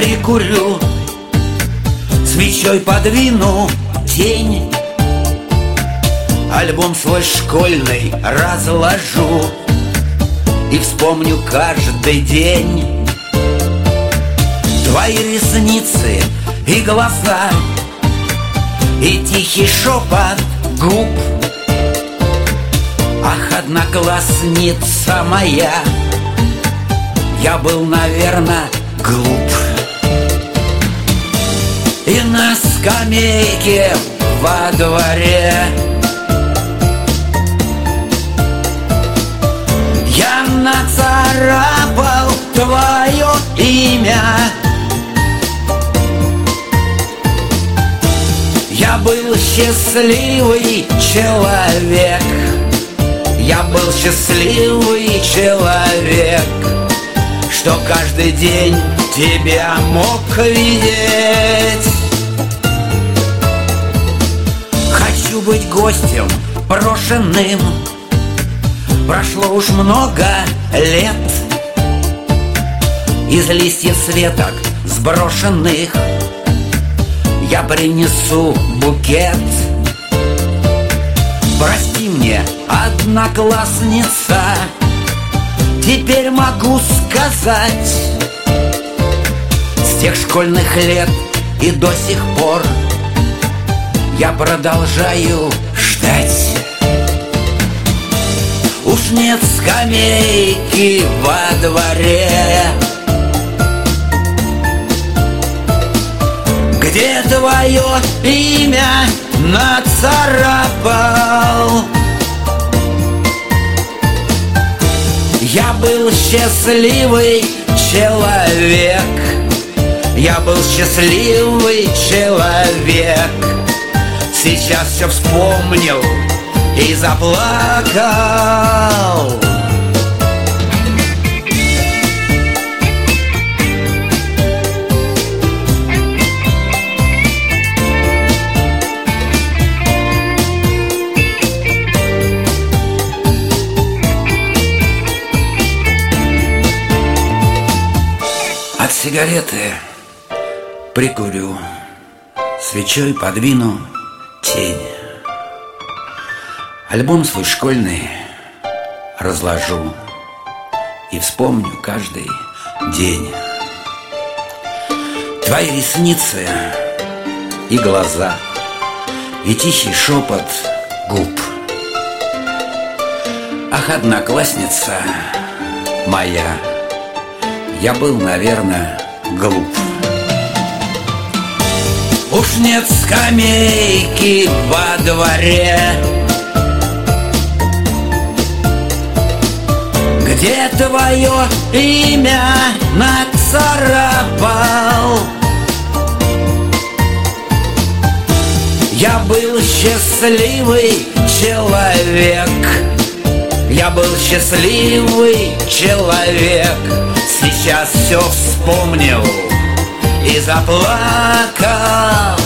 прикурю, свечой подвину тень, альбом свой школьный разложу и вспомню каждый день твои ресницы и глаза, и тихий шепот губ. Ах, одноклассница моя, я был, наверное, глуп. И на скамейке во дворе я нацарапал твое имя. Я был счастливый человек, я был счастливый человек, что каждый день тебя мог видеть. Хочу быть гостем брошенным, прошло уж много лет. Из листьев светок сброшенных я принесу букет. Прости мне, одноклассница, теперь могу сказать, с тех школьных лет и до сих пор я продолжаю ждать. Уж нет скамейки во дворе, где твое имя нацарапал. Я был счастливый человек, я был счастливый человек. Сейчас все вспомнил и заплакал. От сигареты прикурю, свечой подвину тень, альбом свой школьный разложу и вспомню каждый день твои ресницы и глаза, и тихий шепот губ. Ах, одноклассница моя, я был, наверное, глуп. Уж нет скамейки во дворе, где твое имя нацарапал. Я был счастливый человек, я был счастливый человек. Сейчас все вспомнил и заплакал.